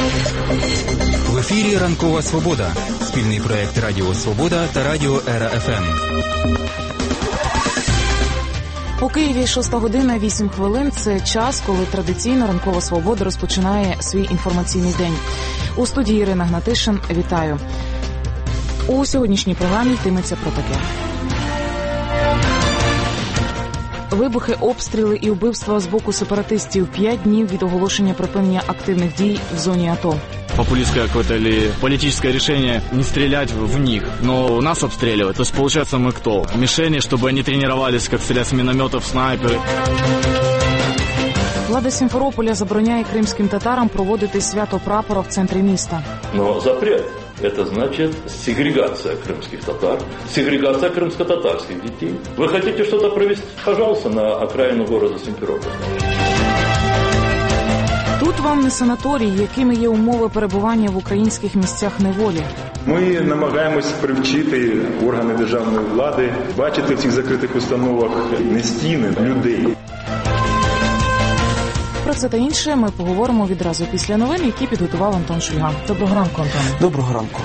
В ефірі «Ранкова Свобода» – спільний проєкт Радіо Свобода та Радіо Ера ФМ. У Києві 6 година 8 хвилин – це час, коли традиційно «Ранкова Свобода» розпочинає свій інформаційний день. У студії Ірина Гнатишин. Вітаю. У сьогоднішній програмі йтиметься про таке. Вибухи, обстріли і вбивства з боку сепаратистів 5 днів від оголошення припинення активних дій в зоні АТО. Популистское какое-то или политическое решение не стрелять в них, но нас обстреливают. То есть, получается, мы кто? Мишени, чтобы они тренировались, как стрелять с минометов, снайперы. Влада Сімферополя забороняє кримським татарам проводити свято прапора в центрі міста. Но запрет – это значит сегрегация крымских татар, сегрегация крымско-татарских детей. Вы хотите что-то провести? Пожалуйста, на окраину города Симферополя. Тут вам не санаторій, якими є умови перебування в українських місцях неволі. Ми намагаємось привчити органи державної влади бачити в цих закритих установах не стіни, людей. Про це та інше ми поговоримо відразу після новин, які підготував Антон Шульга. Доброго ранку, Антон. Доброго ранку.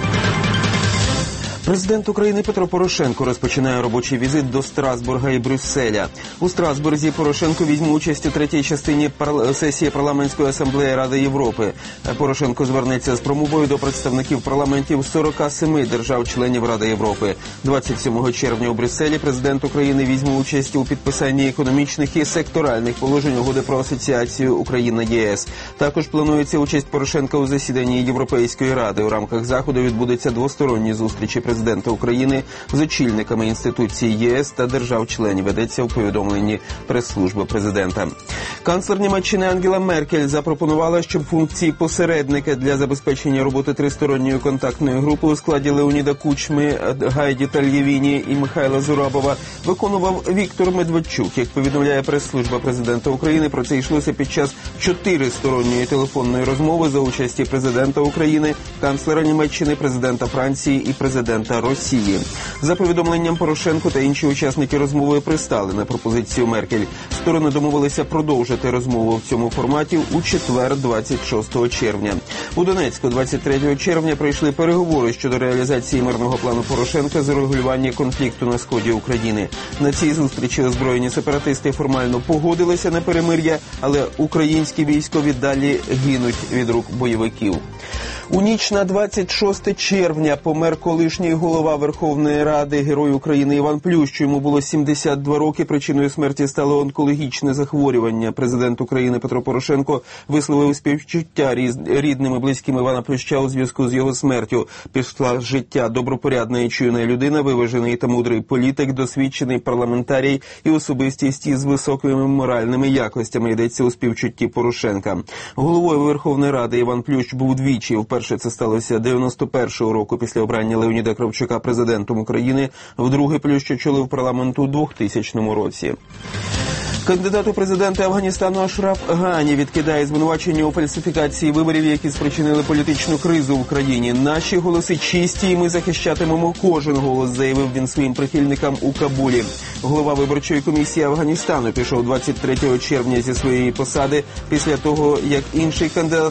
Президент України Петро Порошенко розпочинає робочий візит до Страсбурга і Брюсселя. У Страсбурзі Порошенко візьме участь у третій частині сесії Парламентської асамблеї Ради Європи. Порошенко звернеться з промовою до представників парламентів 47 держав-членів Ради Європи. 27 червня у Брюсселі президент України візьме участь у підписанні економічних і секторальних положень угоди про асоціацію Україна-ЄС. Також планується участь Порошенка у засіданні Європейської Ради. У рамках заходу відбудуться двосторонні зустрічі президента України з очільниками інституцій ЄС та держав-членів, ведеться у повідомленні прес-служби президента. Канцлер Німеччини Ангела Меркель запропонувала, щоб функції посередника для забезпечення роботи тристоронньої контактної групи у складі Леоніда Кучми, Гайді Тальєвіні і Михайла Зурабова виконував Віктор Медведчук. Як повідомляє прес-служба президента України, про це йшлося під час 4-сторонньої телефонної розмови за участі президента України, канцлера Німеччини, президента Франції і президента Росії. За повідомленням Порошенко та інші учасники розмови пристали на пропозицію Меркель. Сторони домовилися продовжити розмову в цьому форматі у четвер, 26 червня. У Донецьку 23 червня пройшли переговори щодо реалізації мирного плану Порошенка з урегулювання конфлікту на сході України. На цій зустрічі озброєні сепаратисти формально погодилися на перемир'я, але українські військові далі гинуть від рук бойовиків. У ніч на 26 червня помер колишній голова Верховної Ради, Герой України Іван Плющ. Йому було 72 роки. Причиною смерті стало онкологічне захворювання. Президент України Петро Порошенко висловив співчуття рідним і близьким Івана Плюща у зв'язку з його смертю. Пішла з життя добропорядна і чуйна людина, виважений та мудрий політик, досвідчений парламентарій і особистість із високими моральними якостями, йдеться у співчутті Порошенка. Головою Верховної Ради Іван Плющ був двічі. Вперше це сталося 91-го року після обрання Леоніда Кравчука президентом України. Вдруге Плющ очолив парламент у 2000 році. Кандидат у президенти Афганістану Ашраф Гані відкидає звинувачення у фальсифікації виборів, які спричинили політичну кризу в країні. Наші голоси чисті, і ми захищатимемо кожен голос, заявив він своїм прихильникам у Кабулі. Голова виборчої комісії Афганістану пішов 23 червня зі своєї посади після того, як інший кандидат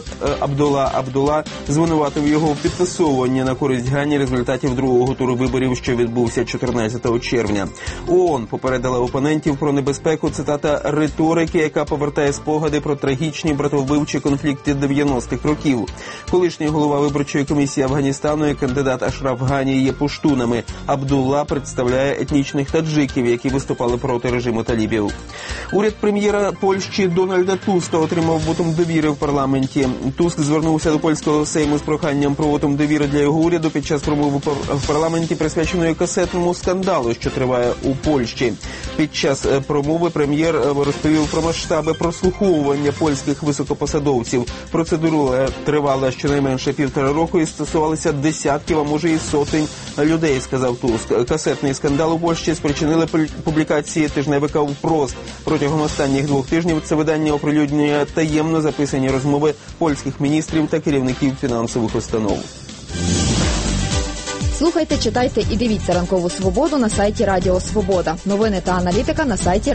Абдулла звинуватив його у підтасовуванні на користь Гані результатів другого туру виборів, що відбувся 14 червня. ООН попередила опонентів про небезпеку, цитата, риторики, яка повертає спогади про трагічні братовбивчі конфлікти 90-х років. Колишній голова виборчої комісії Афганістану і кандидат Ашраф Гані є пуштунами. Абдулла представляє етнічних таджиків, які виступали проти режиму талібів. Уряд прем'єра Польщі Дональда Туска отримав вотум довіри в парламенті. Туск звернувся до польського Сейму з проханням про вотум довіри для його уряду під час промови в парламенті, присвяченої касетному скандалу, що триває у Польщі. Під час промови прем'єр розповів про масштаби прослуховування польських високопосадовців. Процедура тривала щонайменше 1,5 року і стосувалася десятків, а може і сотень людей, сказав Туск. Касетний скандал у Польщі спричинили публікації тижневика «Впрост». Протягом останніх 2 тижнів це видання оприлюднює таємно записані розмови польських міністрів та керівників фінансових установ. Слухайте, читайте і дивіться «Ранкову Свободу» на сайті Радіо Свобода. Новини та аналітика на сайті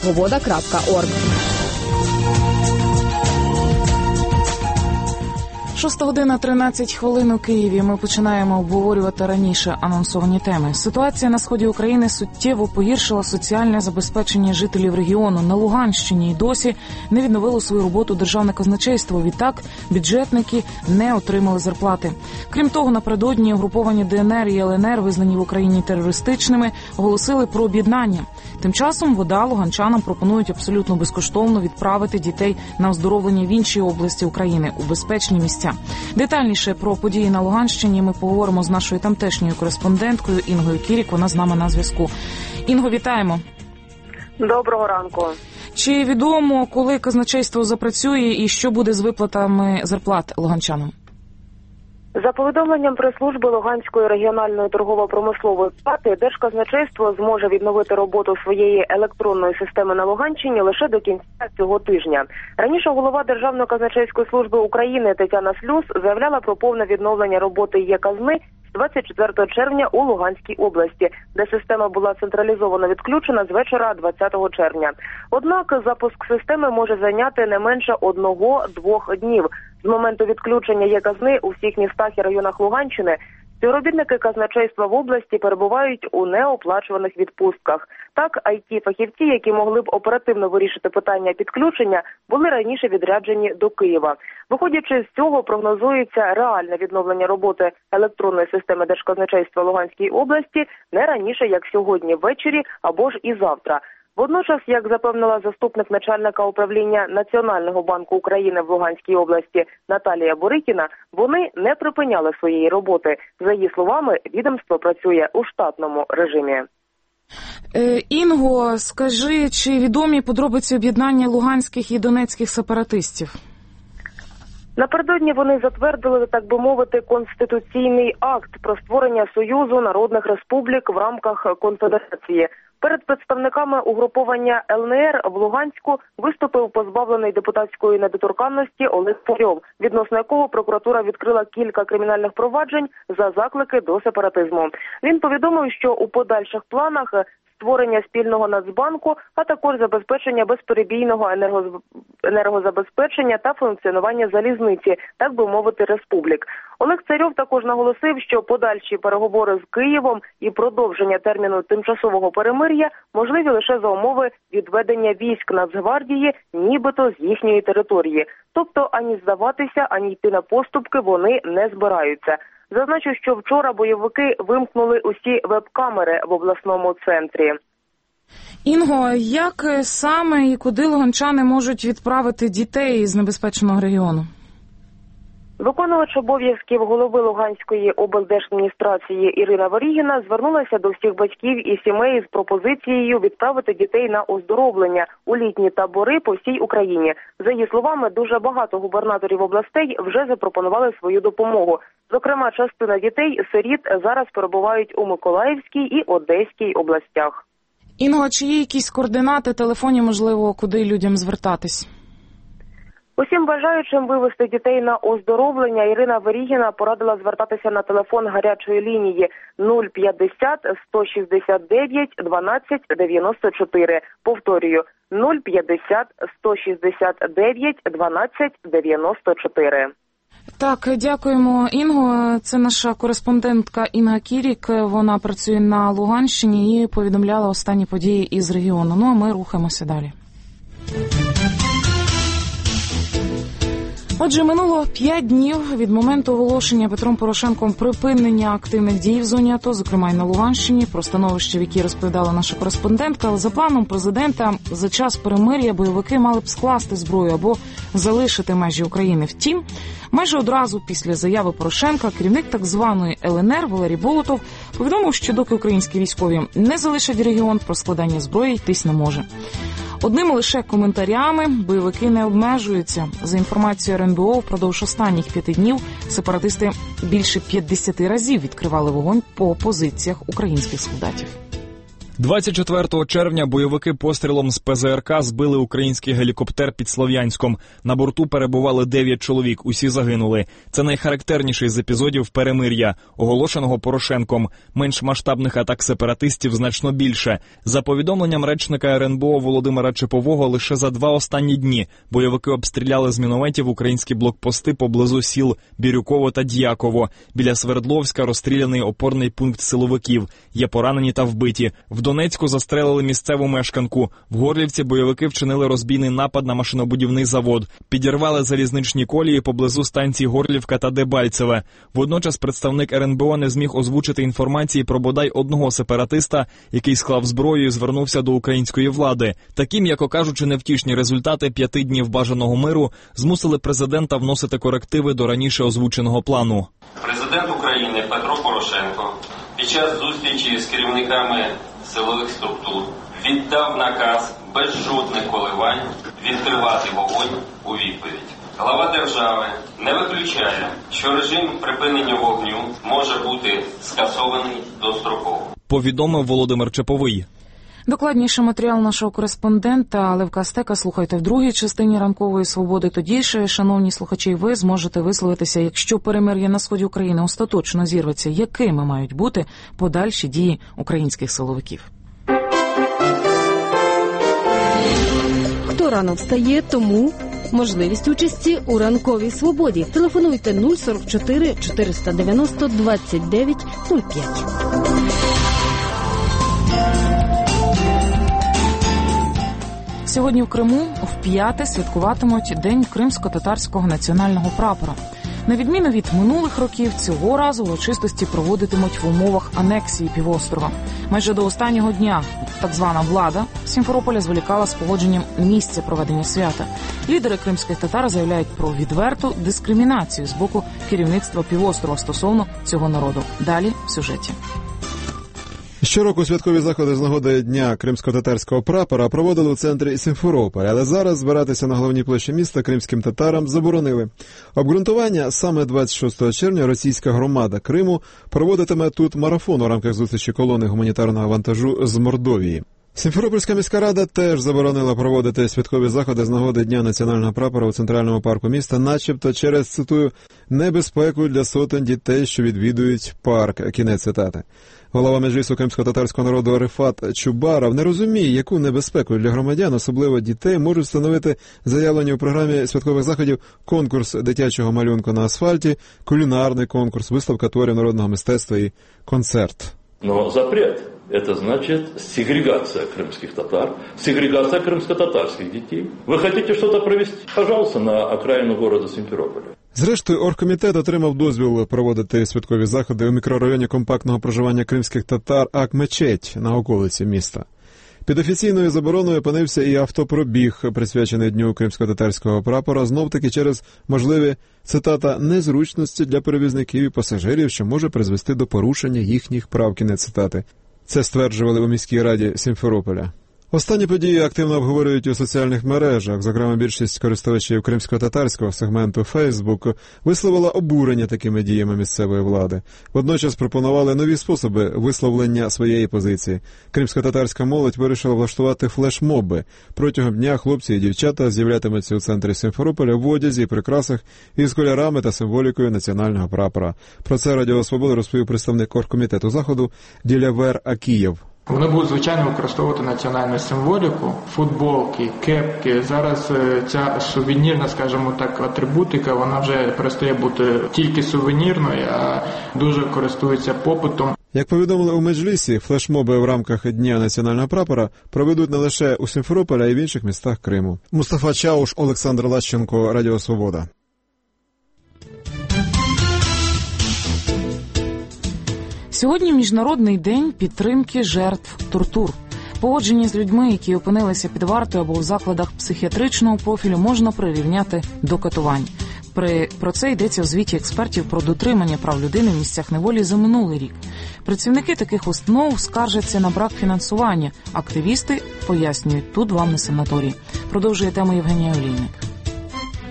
radiosvoboda.org. 6 година 13 хвилин у Києві. Ми починаємо обговорювати раніше анонсовані теми. Ситуація на сході України суттєво погіршила соціальне забезпечення жителів регіону. На Луганщині й досі не відновило свою роботу державне казначейство. Відтак, бюджетники не отримали зарплати. Крім того, напередодні угруповані ДНР і ЛНР, визнані в Україні терористичними, оголосили про об'єднання. Тим часом ВОДА луганчанам пропонують абсолютно безкоштовно відправити дітей на оздоровлення в інші області України у безпечні місця. Детальніше про події на Луганщині ми поговоримо з нашою тамтешньою кореспонденткою Інгою Кірік. Вона з нами на зв'язку. Інго, вітаємо. Доброго ранку. Чи відомо, коли казначейство запрацює і що буде з виплатами зарплат луганчанам? За повідомленням прес-служби Луганської регіональної торгово-промислової палати, Держказначейство зможе відновити роботу своєї електронної системи на Луганщині лише до кінця цього тижня. Раніше голова Державної казначейської служби України Тетяна Слюс заявляла про повне відновлення роботи Є-казни з 24 червня у Луганській області, де система була централізовано відключена з вечора 20 червня. Однак запуск системи може зайняти не менше 1-2 днів. З моменту відключення Є-казни у всіх містах і районах Луганщини співробітники казначейства в області перебувають у неоплачуваних відпустках. Так, IT-фахівці, які могли б оперативно вирішити питання підключення, були раніше відряджені до Києва. Виходячи з цього, прогнозується реальне відновлення роботи електронної системи Держказначейства Луганській області не раніше, як сьогодні ввечері або ж і завтра. Водночас, як запевнила заступник начальника управління Національного банку України в Луганській області Наталія Борикіна, вони не припиняли своєї роботи. За її словами, відомство працює у штатному режимі. Інго, скажи, чи відомі подробиці об'єднання луганських і донецьких сепаратистів? Напередодні вони затвердили, так би мовити, конституційний акт про створення Союзу народних республік в рамках конфедерації. Перед представниками угруповання ЛНР в Луганську виступив позбавлений депутатської недоторканності Олег Пурьов, відносно якого прокуратура відкрила кілька кримінальних проваджень за заклики до сепаратизму. Він повідомив, що у подальших планах створення спільного Нацбанку, а також забезпечення безперебійного енергозабезпечення та функціонування залізниці, так би мовити, республік. Олег Царьов також наголосив, що подальші переговори з Києвом і продовження терміну тимчасового перемир'я можливі лише за умови відведення військ Нацгвардії нібито з їхньої території. Тобто ані здаватися, ані йти на поступки вони не збираються. Зазначу, що вчора бойовики вимкнули усі веб-камери в обласному центрі. Інго, як саме і куди луганчани можуть відправити дітей з небезпечного регіону? Виконувач обов'язків голови Луганської облдержадміністрації Ірина Варігіна звернулася до всіх батьків і сімей з пропозицією відправити дітей на оздоровлення у літні табори по всій Україні. За її словами, дуже багато губернаторів областей вже запропонували свою допомогу. Зокрема, частина дітей-сиріт зараз перебувають у Миколаївській і Одеській областях. Інго, чи є якісь координати, телефоні, можливо, куди людям звертатись? Усім бажаючим вивести дітей на оздоровлення Ірина Верігіна порадила звертатися на телефон гарячої лінії 050 169 12 94. Повторюю, 050 169 12 94. Так, дякуємо, Інго. Це наша кореспондентка Інга Кірік. Вона працює на Луганщині і повідомляла останні події із регіону. Ну, а ми рухаємося далі. Отже, минуло 5 днів від моменту оголошення Петром Порошенком припинення активних дій в зоні АТО, зокрема й на Луганщині, про становище, в якій розповідала наша кореспондентка. Але за планом президента, за час перемир'я бойовики мали б скласти зброю або залишити межі України. Втім, майже одразу після заяви Порошенка керівник так званої ЛНР Валерій Болотов повідомив, що доки українські військові не залишать регіон, про складання зброї йтись не може. Одними лише коментарями бойовики не обмежуються. За інформацією РНБО, впродовж останніх 5 днів сепаратисти більше 50 разів відкривали вогонь по позиціях українських солдатів. 24 червня бойовики пострілом з ПЗРК збили український гелікоптер під Слов'янськом. На борту перебували 9 чоловік, усі загинули. Це найхарактерніший з епізодів перемир'я, оголошеного Порошенком. Менш масштабних атак сепаратистів значно більше. За повідомленням речника РНБО Володимира Чепового, лише за 2 останні дні бойовики обстріляли з мінометів українські блокпости поблизу сіл Бірюково та Д'яково. Біля Свердловська розстріляний опорний пункт силовиків. Є поранені та вбиті. В Донецьку застрелили місцеву мешканку. В Горлівці бойовики вчинили розбійний напад на машинобудівний завод. Підірвали залізничні колії поблизу станцій Горлівка та Дебальцеве. Водночас представник РНБО не зміг озвучити інформації про бодай одного сепаратиста, який склав зброю і звернувся до української влади. Такі, м'яко кажучи, невтішні результати 5 днів бажаного миру змусили президента вносити корективи до раніше озвученого плану. Президент України Петро Порошенко під час зустрічі з керівниками силових структур віддав наказ без жодних коливань відкривати вогонь у відповідь. Глава держави не виключає, що режим припинення вогню може бути скасований достроково. Повідомив Володимир Чеповий. Докладніше матеріал нашого кореспондента Левка Стека слухайте в другій частині «Ранкової свободи». Тоді ж, шановні слухачі, ви зможете висловитися, якщо перемир'я на сході України остаточно зірветься, якими мають бути подальші дії українських силовиків. Хто рано встає, тому можливість участі у «Ранковій свободі». Телефонуйте 044 490 29 05. Сьогодні в Криму вп'яте святкуватимуть День кримсько-татарського національного прапора. На відміну від минулих років, цього разу урочистості проводитимуть в умовах анексії півострова. Майже до останнього дня так звана влада Сімферополя зволікала з погодженням місця проведення свята. Лідери кримських татар заявляють про відверту дискримінацію з боку керівництва півострова стосовно цього народу. Далі в сюжеті. Щороку святкові заходи з нагоди Дня кримсько-татарського прапора проводили у центрі Сімферополя, але зараз збиратися на головній площі міста кримським татарам заборонили. Обґрунтування: саме 26 червня російська громада Криму проводитиме тут марафон у рамках зустрічі колони гуманітарного вантажу з Мордовії. Сімферопольська міська рада теж заборонила проводити святкові заходи з нагоди Дня національного прапора у центральному парку міста, начебто через, цитую, «небезпеку для сотень дітей, що відвідують парк». Кінець цитати. Голова Меджлісу кримсько-татарського народу Рифат Чубаров не розуміє, яку небезпеку для громадян, особливо дітей, можуть становити заявлені у програмі святкових заходів конкурс дитячого малюнку на асфальті, кулінарний конкурс, виставка творів народного мистецтва і концерт. Но запрет – это значит сегрегация крымских татар, сегрегация крымско-татарских детей. Вы хотите что-то провести? Пожалуйста, на окраину города Симферополя. Зрештою, оргкомітет отримав дозвіл проводити святкові заходи у мікрорайоні компактного проживання кримських татар Ак-Мечеть на околиці міста. Під офіційною забороною опинився і автопробіг, присвячений Дню кримсько-татарського прапора, знов-таки через можливі, цитата, «незручності для перевізників і пасажирів, що може призвести до порушення їхніх прав», кінець цитати. Це стверджували у міській раді Сімферополя. Останні події активно обговорюють у соціальних мережах. Зокрема, більшість користувачів кримсько-татарського сегменту Facebook висловила обурення такими діями місцевої влади. Водночас пропонували нові способи висловлення своєї позиції. Кримсько-татарська молодь вирішила влаштувати флешмоби. Протягом дня хлопці і дівчата з'являтимуться у центрі Сімферополя в одязі і прикрасах із кольорами та символікою національного прапора. Про це Радіо Свобода розповів представник оргкомітету заходу Ділявер Акієв. Вони будуть, звичайно, використовувати національну символіку, футболки, кепки. Зараз ця сувенірна, скажімо так, атрибутика, вона вже перестає бути тільки сувенірною, а дуже користується попитом. Як повідомили у Меджлісі, флешмоби в рамках Дня національного прапора проведуть не лише у Сімферополі, а й в інших містах Криму. Мустафа Чауш, Олександр Лащенко, Радіо Свобода. Сьогодні Міжнародний день підтримки жертв тортур. Поводження з людьми, які опинилися під вартою або в закладах психіатричного профілю, можна прирівняти до катувань. Про це йдеться в звіті експертів про дотримання прав людини в місцях неволі за минулий рік. Працівники таких установ скаржаться на брак фінансування. Активісти пояснюють, тут вам не санаторій. Продовжує тему Євгенія Олійник.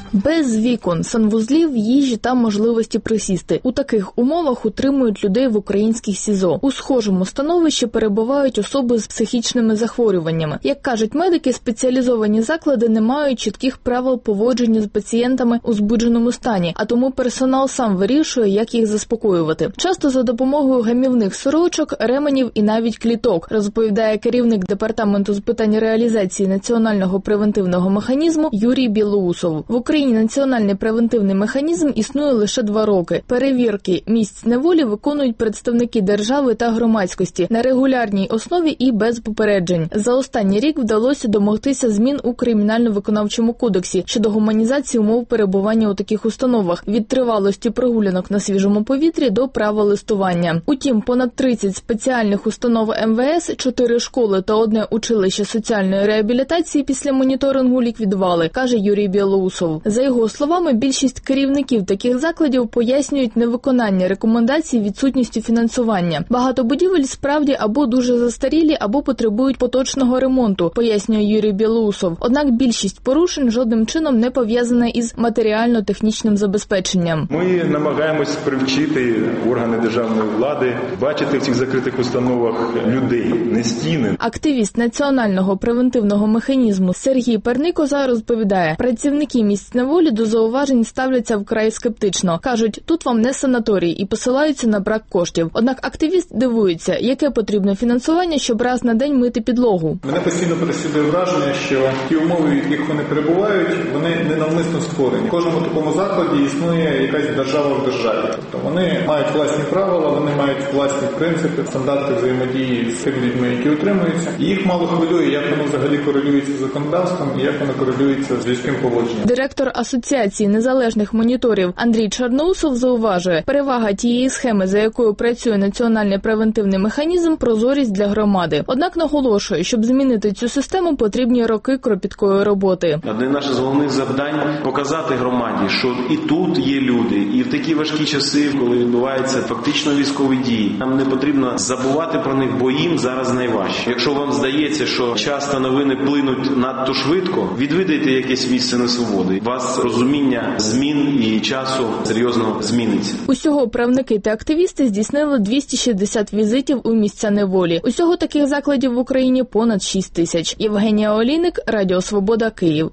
Без вікон, санвузлів, їжі та можливості присісти. У таких умовах утримують людей в українських СІЗО. У схожому становищі перебувають особи з психічними захворюваннями. Як кажуть медики, спеціалізовані заклади не мають чітких правил поводження з пацієнтами у збудженому стані, а тому персонал сам вирішує, як їх заспокоювати. Часто за допомогою гамівних сорочок, ременів і навіть кліток, розповідає керівник департаменту з питань реалізації національного превентивного механізму Юрій Білоусов. В Україні національний превентивний механізм існує лише 2 роки. Перевірки місць неволі виконують представники держави та громадськості на регулярній основі і без попереджень. За останній рік вдалося домогтися змін у Кримінально-виконавчому кодексі щодо гуманізації умов перебування у таких установах, від тривалості прогулянок на свіжому повітрі до права листування. Утім, понад 30 спеціальних установ МВС, 4 школи та 1 училище соціальної реабілітації після моніторингу ліквідували, каже Юрій Білоусов. За його словами, більшість керівників таких закладів пояснюють невиконання рекомендацій відсутністю фінансування. Багато будівель справді або дуже застарілі, або потребують поточного ремонту, пояснює Юрій Білоусов. Однак більшість порушень жодним чином не пов'язана із матеріально-технічним забезпеченням. Ми намагаємось привчити органи державної влади бачити в цих закритих установах людей, не стіни. Активіст національного превентивного механізму Сергій Перникоза розповідає, працівники місць неволі до зауважень ставляться вкрай скептично. Кажуть, тут вам не санаторій і посилаються на брак коштів. Однак активіст дивується, яке потрібне фінансування, щоб раз на день мити підлогу. Мене постійно переслідує враження, що ті умови, в яких вони перебувають, вони ненавмисно створені. В кожному такому закладі існує якась держава в державі. Тобто вони мають власні правила, вони мають власні принципи, стандарти взаємодії з тими людьми, які утримуються. І їх мало хвилює, як воно взагалі корелюється з законодавством і як воно корелюється з людським поводженням. Директор Асоціації незалежних моніторів Андрій Чорноусов зауважує, перевага тієї схеми, за якою працює національний превентивний механізм – прозорість для громади. Однак наголошує, щоб змінити цю систему, потрібні роки кропіткої роботи. Одне наше з головних завдань – показати громаді, що і тут є люди, і в такі важкі часи, коли відбуваються фактично військові дії, нам не потрібно забувати про них, бо їм зараз найважче. Якщо вам здається, що часто новини плинуть надто швидко, відвідайте якесь місце несвободи. У вас розуміння змін і часу серйозно зміниться. Усього правники та активісти здійснили 260 візитів у місця неволі. Усього таких закладів в Україні понад 6 тисяч. Євгенія Олійник, Радіо Свобода, Київ.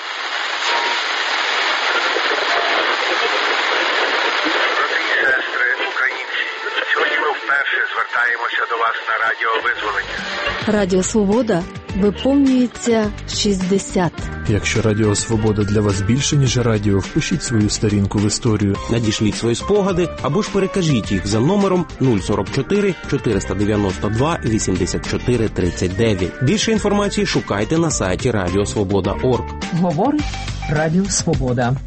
Сьогодні ми вперше звертаємося до вас на Радіо Визволення. Радіо Свобода виповнюється 60. Якщо Радіо Свобода для вас більше, ніж радіо, впишіть свою сторінку в історію. Надішліть свої спогади або ж перекажіть їх за номером 044 492 84 39. Більше інформації шукайте на сайті radiosvoboda.org. Говорить Радіо Свобода.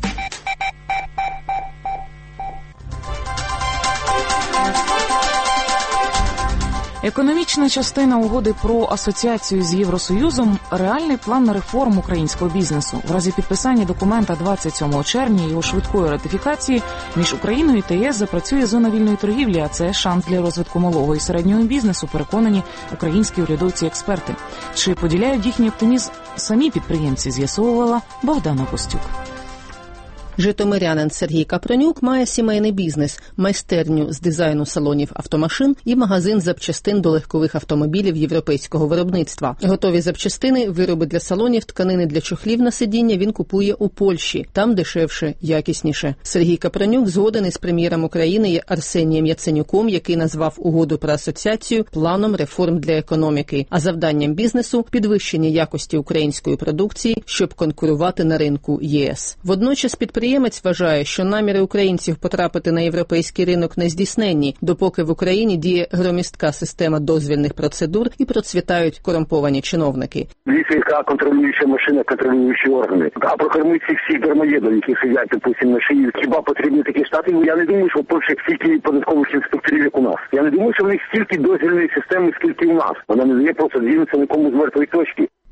Економічна частина угоди про асоціацію з Євросоюзом – реальний план реформ українського бізнесу. В разі підписання документа 27 червня і його швидкої ратифікації між Україною та ЄС запрацює зона вільної торгівлі, а це шанс для розвитку малого і середнього бізнесу, переконані українські урядовці-експерти. Чи поділяють їхній оптимізм самі підприємці, з'ясовувала Богдана Костюк. Житомирянин Сергій Капронюк має сімейний бізнес, майстерню з дизайну салонів автомашин і магазин запчастин до легкових автомобілів європейського виробництва. Готові запчастини, вироби для салонів, тканини для чохлів на сидіння він купує у Польщі. Там дешевше, якісніше. Сергій Капронюк згоден із прем'єром України Арсенієм Яценюком, який назвав угоду про асоціацію планом реформ для економіки, а завданням бізнесу – підвищення якості української продукції, щоб конкурувати на ринку ЄС. Водночас підприємець вважає, що наміри українців потрапити на європейський ринок не здійсненні, допоки в Україні діє громістка система дозвільних процедур і процвітають корумповані чиновники. Яка контролююча машина, контролюючі органи. А прокормити цих всіх дармоєдів, які сидять, допустим, на шиї, хіба потрібні такі штати? Я не думаю, що в Польщі стільки податкових інспекторів, як у нас. Я не думаю, що в них стільки дозвільної системи, скільки у нас. Вона не дає просто двінутися нікому з мертвої точки.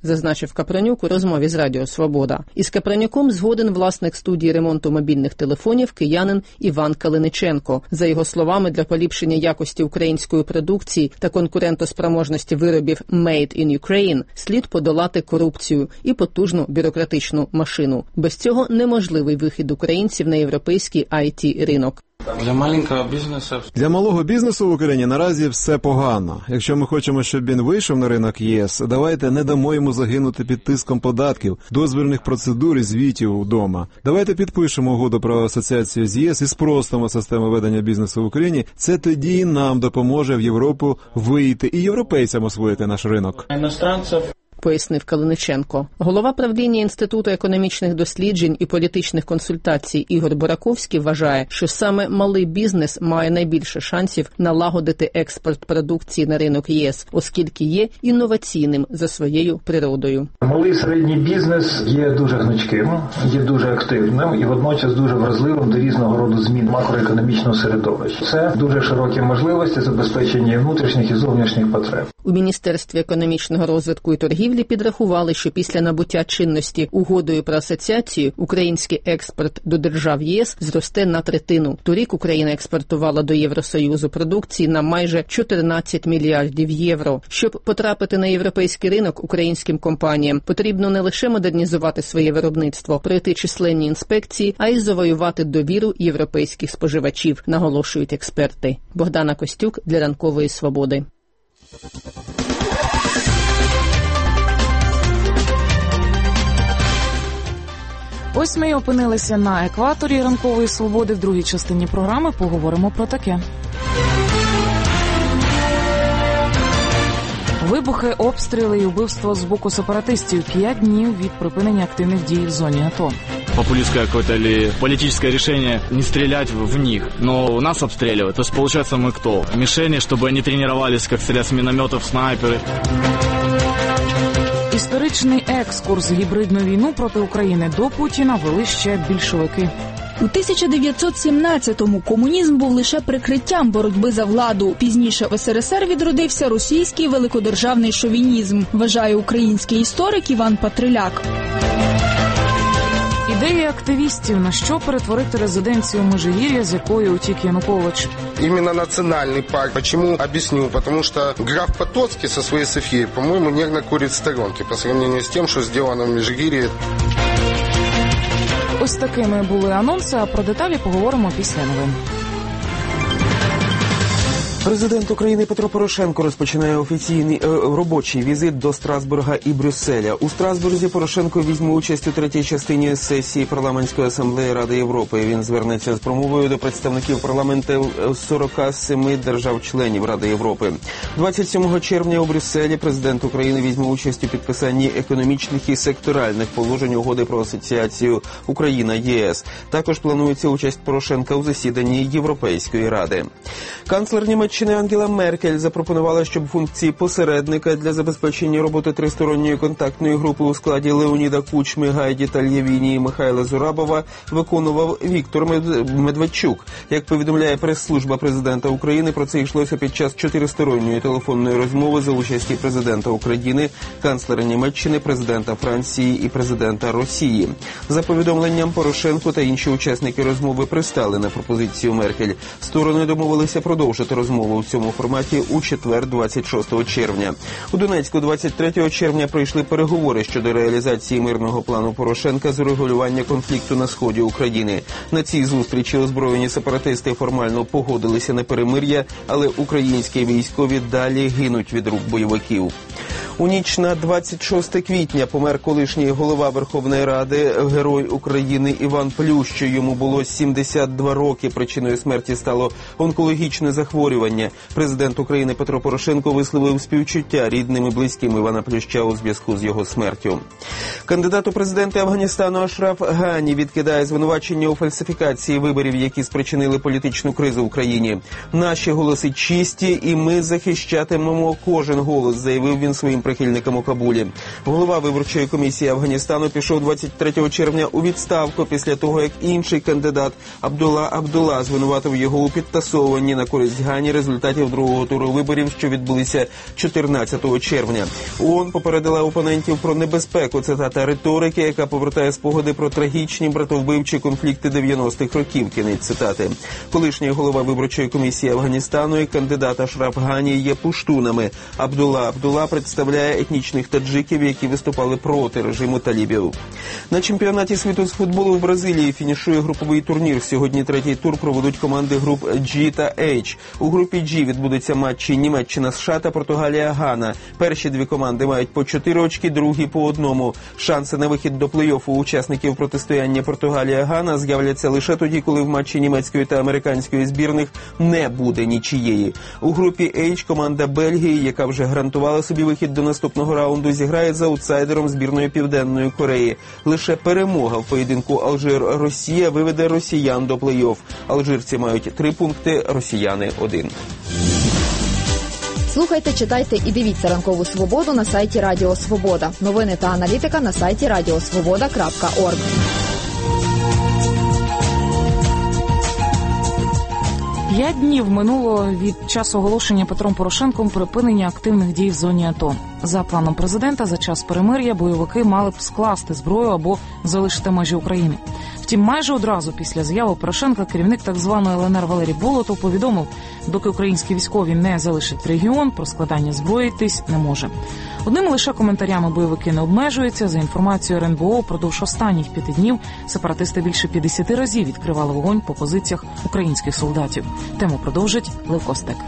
зазначив Капранюк у розмові з Радіо Свобода. Із Капранюком згоден власник студії ремонту мобільних телефонів киянин Іван Калиниченко. За його словами, для поліпшення якості української продукції та конкурентоспроможності виробів «Made in Ukraine» слід подолати корупцію і потужну бюрократичну машину. Без цього неможливий вихід українців на європейський IT-ринок. Для малого бізнесу в Україні наразі все погано. Якщо ми хочемо, щоб він вийшов на ринок ЄС, давайте не дамо йому загинути під тиском податків, дозвільних процедур і звітів вдома. Давайте підпишемо угоду про асоціацію з ЄС і спростимо систему ведення бізнесу в Україні. Це тоді нам допоможе в Європу вийти і європейцям освоїти наш ринок. Пояснив Калиниченко. Голова правління Інституту економічних досліджень і політичних консультацій Ігор Бураковський вважає, що саме малий бізнес має найбільше шансів налагодити експорт продукції на ринок ЄС, оскільки є інноваційним за своєю природою. Малий середній бізнес є дуже гнучким, є дуже активним і водночас дуже вразливим до різного роду змін макроекономічного середовища. Це дуже широкі можливості забезпечення і внутрішніх і зовнішніх потреб. У Міністерстві економічного розвитку і торгівлі підрахували, що після набуття чинності угодою про асоціацію український експорт до держав ЄС зросте на третину. Торік Україна експортувала до Євросоюзу продукції на майже 14 мільярдів євро. Щоб потрапити на європейський ринок українським компаніям, потрібно не лише модернізувати своє виробництво, пройти численні інспекції, а й завоювати довіру європейських споживачів, наголошують експерти. Богдана Костюк для Ранкової Свободи. Ось ми й опинилися на екваторі Ранкової Свободи. В другій частині програми поговоримо про таке. Вибухи, обстріли і вбивство з боку сепаратистів. 5 днів від припинення активних дій в зоні АТО. Популистское какое-то или политическое решение не стрелять в них, но нас обстреливают. То есть, получается, мы кто? Мишени, чтобы они тренировались, как стрелять с минометов, снайперы. Історичний екскурс. Гібридну війну проти України до Путіна вели ще більшовики. У 1917-му комунізм був лише прикриттям боротьби за владу. Пізніше в СРСР відродився російський великодержавний шовінізм, вважає український історик Іван Патриляк. Ідеї активістів, на що перетворити резиденцію Межигір'я, з якої утік Янукович. Именно национальный парк. Почему? Объясню. Потому что граф Потоцкий со своей Софией, по-моему, нервно курит в сторонке по сравнению с тем, что сделано в Межигір'ї. Ось такими були анонси, а про деталі поговоримо після новин. Президент України Петро Порошенко розпочинає офіційний робочий візит до Страсбурга і Брюсселя. У Страсбурзі Порошенко візьме участь у третій частині сесії Парламентської асамблеї Ради Європи. Він звернеться з промовою до представників парламентів 47 держав-членів Ради Європи. 27 червня у Брюсселі президент України візьме участь у підписанні економічних і секторальних положень угоди про асоціацію Україна-ЄС. Також планується участь Порошенка у засіданні Європейської Ради. Канцлер Німеччини Ангела Меркель запропонувала, щоб функції посередника для забезпечення роботи тристоронньої контактної групи у складі Леоніда Кучми, Гайді Тальєвіні і Михайла Зурабова виконував Віктор Медведчук. Як повідомляє прес-служба президента України, про це йшлося під час 4-сторонньої телефонної розмови за участі президента України, канцлера Німеччини, президента Франції і президента Росії. За повідомленням, Порошенко та інші учасники розмови пристали на пропозицію Меркель. Сторони домовилися продовжити розмову у цьому форматі у четвер, 26 червня. У Донецьку 23 червня пройшли переговори щодо реалізації мирного плану Порошенка з урегулювання конфлікту на сході України. На цій зустрічі озброєні сепаратисти формально погодилися на перемир'я, але українські військові далі гинуть від рук бойовиків. У ніч на 26 квітня помер колишній голова Верховної Ради, герой України Іван Плющ. Йому було 72 роки. Причиною смерті стало онкологічне захворювання. Президент України Петро Порошенко висловив співчуття рідним і близьким Івана Плюща у зв'язку з його смертю. Кандидат у президенти Афганістану Ашраф Гані відкидає звинувачення у фальсифікації виборів, які спричинили політичну кризу в країні. Наші голоси чисті, і ми захищатимемо кожен голос, заявив він своїм прихильникам у Кабулі. Голова виборчої комісії Афганістану пішов 23 червня у відставку після того, як інший кандидат Абдулла Абдулла звинуватив його у підтасовуванні на користь Гані результатів другого туру виборів, що відбулися 14 червня. ООН попередила опонентів про небезпеку, цитата, риторики, яка повертає спогади про трагічні братовбивчі конфлікти 90-х років, кінець цитати. Колишній голова виборчої комісії Афганістану і кандидат Ашраф Гані є пуштунами. Абдулла Абдулла представляє етнічних таджиків, які виступали проти режиму талібів. На чемпіонаті світу з футболу в Бразилії фінішує груповий турнір. Сьогодні третій тур проведуть команди груп G та H. У групі G відбудуться матчі Німеччина-США та Португалія-Гана. Перші дві команди мають по 4 очки, другі по 1. Шанси на вихід до плей-оффу у учасників протистояння Португалія-Гана з'являться лише тоді, коли в матчі німецької та американської збірних не буде нічиєї. У групі H команда Бельгії, яка вже гарантувала собі вихід до наступного раунду, зіграє з аутсайдером збірної Південної Кореї. Лише перемога в поєдинку Алжир-Росія виведе росіян до плей-офф. Алжирці мають 3 пункти, росіяни – 1. Слухайте, читайте і дивіться «Ранкову свободу» на сайті Радіо Свобода. Новини та аналітика на сайті radiosvoboda.org. П'ять днів минуло від часу оголошення Петром Порошенком припинення активних дій в зоні АТО. За планом президента, за час перемир'я бойовики мали б скласти зброю або залишити межі України. Втім, майже одразу після заяви Порошенка керівник так званої ЛНР Валерій Болотов повідомив, доки українські військові не залишать регіон, про складання зброї йтись не може. Одними лише коментарями бойовики не обмежуються. За інформацією РНБО, впродовж останніх 5 днів сепаратисти більше 50 разів відкривали вогонь по позиціях українських солдатів. Тему продовжить Лев Костек.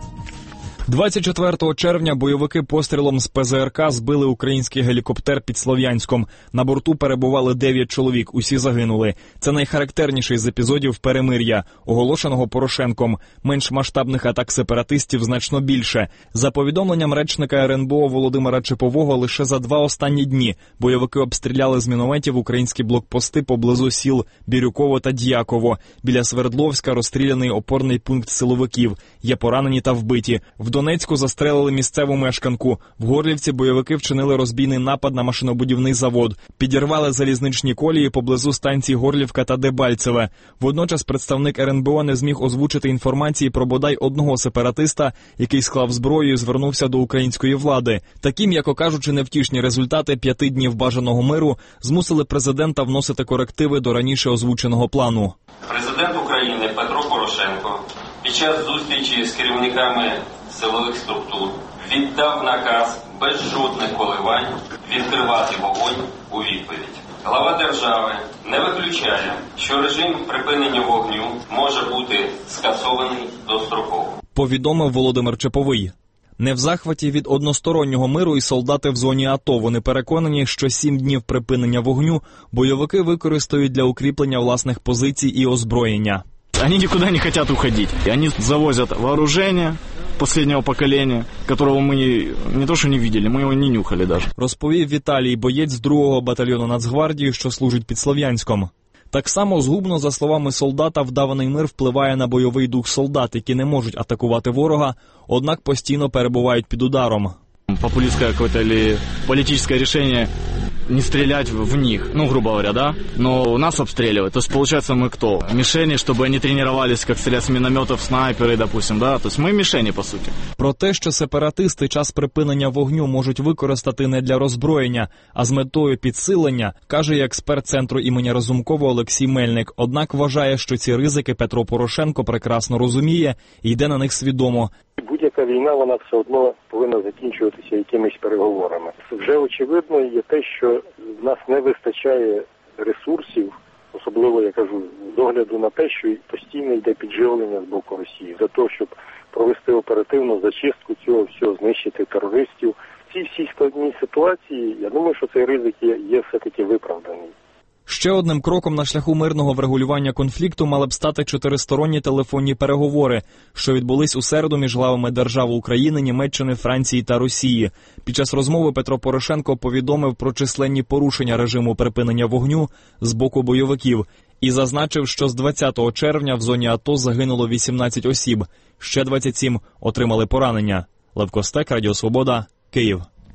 24 червня бойовики пострілом з ПЗРК збили український гелікоптер під Слов'янськом. На борту перебували 9 чоловік, усі загинули. Це найхарактерніший з епізодів перемир'я, оголошеного Порошенком. Менш масштабних атак сепаратистів значно більше. За повідомленням речника РНБО Володимира Чепового, лише за 2 останні дні бойовики обстріляли з мінометів українські блокпости поблизу сіл Бірюково та Дяково. Біля Свердловська розстріляний опорний пункт силовиків. Є поранені та вбиті. В Донецьку застрелили місцеву мешканку. В Горлівці бойовики вчинили розбійний напад на машинобудівний завод. Підірвали залізничні колії поблизу станцій Горлівка та Дебальцеве. Водночас представник РНБО не зміг озвучити інформації про бодай одного сепаратиста, який склав зброю і звернувся до української влади. Такі, м'яко кажучи, невтішні результати 5 днів бажаного миру змусили президента вносити корективи до раніше озвученого плану. Президент України Петро Порошенко під час зустрічі з керівниками силових структур віддав наказ без жодних коливань відкривати вогонь у відповідь. Глава держави не виключає, що режим припинення вогню може бути скасований достроково. Повідомив Володимир Чеповий. Не в захваті від одностороннього миру і солдати в зоні АТО. Вони переконані, що 7 днів припинення вогню бойовики використають для укріплення власних позицій і озброєння. Они никуда не хотят уходить. Они завозят вооружение последнего поколения, которого мы не то что не видели, мы его не нюхали даже. Розповів Віталій, боєць з 2-го батальйону Нацгвардії, що служить під Слов'янськом. Так само згубно, за словами солдата, вдаваний мир впливає на бойовий дух солдат, які не можуть атакувати ворога, однак постійно перебувають під ударом. Популистское какое-то или политическое решение не стрелять в них, ну, грубо говоря, да? Но нас обстреливают. То есть, получается, мы кто? Мишени, чтобы они тренировались, как стрелять с минометов, снайперы, допустим, да? То есть, мы мишени, по суті. Про те, що сепаратисти час припинення вогню можуть використати не для роззброєння, а з метою підсилення, каже і експерт Центру імені Разумкова Олексій Мельник. Однак вважає, що ці ризики Петро Порошенко прекрасно розуміє і йде на них свідомо. Будь-яка війна, вона все одно повинна закінчуватися якимись переговорами. Вже очевидно є те, що в нас не вистачає ресурсів, особливо, я кажу, з огляду на те, що постійно йде підживлення з боку Росії, для того, щоб провести оперативну зачистку цього всього, знищити терористів. В цій всій складній ситуації, я думаю, що цей ризик є все-таки виправданий. Ще одним кроком на шляху мирного врегулювання конфлікту мали б стати 4-сторонні телефонні переговори, що відбулись у середу між главами держав України, Німеччини, Франції та Росії. Під час розмови Петро Порошенко повідомив про численні порушення режиму припинення вогню з боку бойовиків і зазначив, що з 20 червня в зоні АТО загинуло 18 осіб, ще 27 отримали поранення. Лев Костек, Радіо Свобода, Київ.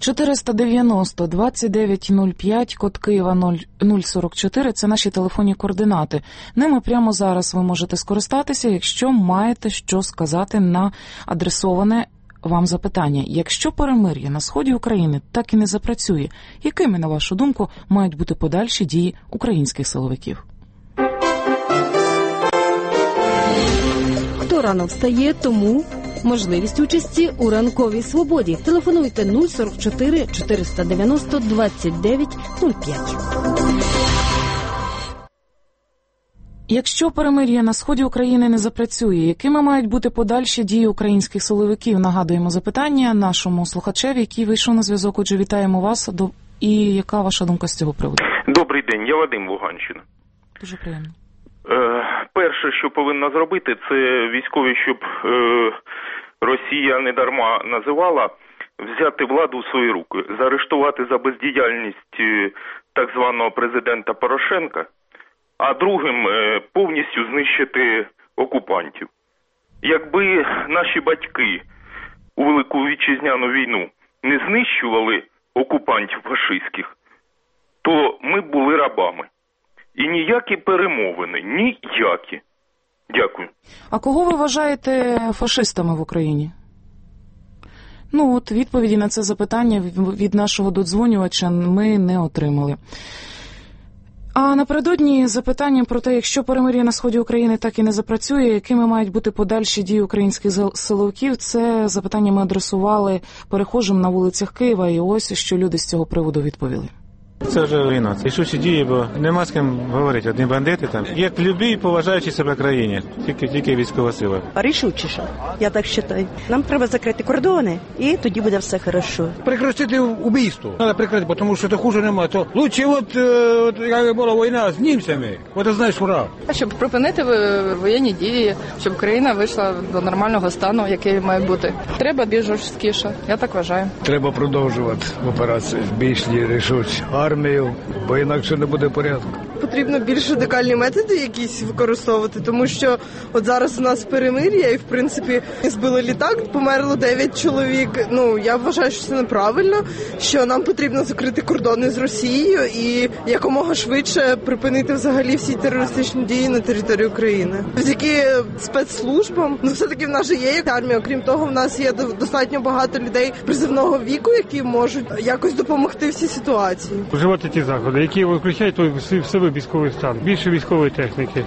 490-2905, код Києва 044 – це наші телефонні координати. Ними прямо зараз ви можете скористатися, якщо маєте що сказати на адресоване вам запитання. Якщо перемир'я на сході України так і не запрацює, якими, на вашу думку, мають бути подальші дії українських силовиків? Хто рано встає, тому можливість участі у ранковій свободі. Телефонуйте 044 490 29 05. Якщо перемир'я на сході України не запрацює, якими мають бути подальші дії українських силовиків? Нагадуємо запитання нашому слухачеві, який вийшов на зв'язок. Отже, вітаємо вас. І яка ваша думка з цього приводу? Добрий день, я Вадим, Луганщина. Дуже приємно. Перше, що повинна зробити, це військові, щоб Росія не дарма називала, взяти владу в свої руки, заарештувати за бездіяльність так званого президента Порошенка, а другим повністю знищити окупантів. Якби наші батьки у Велику Вітчизняну війну не знищували окупантів фашистських, то ми б були рабами. І ніякі перемовини, ніякі. Дякую. А кого ви вважаєте фашистами в Україні? Ну от відповіді на це запитання від нашого додзвонювача ми не отримали. А напередодні запитання про те, якщо перемир'я на сході України так і не запрацює, якими мають бути подальші дії українських силовиків, це запитання ми адресували перехожим на вулицях Києва, і ось що люди з цього приводу відповіли. Це вже війна. Рішучі дії, бо нема з ким говорити. Одні бандити там. Як в любій поважаючій себе країні. Тільки військова сила. Рішучіше, я так вважаю. Нам треба закрити кордони, і тоді буде все хорошо. Прекратити убійство. Треба прекратити, тому що то хуже немає. То лучше як була війна з німцями. От знаєш, ура. Щоб припинити воєнні дії, щоб країна вийшла до нормального стану, який має бути. Треба більш жорсткіше, я так вважаю. Треба продовжувати операцію більш рішуче. Армію, бо інакше не буде порядку. Потрібно більш радикальні методи якісь використовувати, тому що от зараз у нас перемир'я і, в принципі, збили літак, померло 9 чоловік. Ну, я вважаю, що це неправильно, що нам потрібно закрити кордони з Росією і якомога швидше припинити взагалі всі терористичні дії на території України. Завдяки спецслужбам, все-таки в нас же є армія, окрім того, в нас є достатньо багато людей призовного віку, які можуть якось допомогти в цій ситуації. Вживати ті заходи, які виключають в себе військовий стан, більше військової техніки.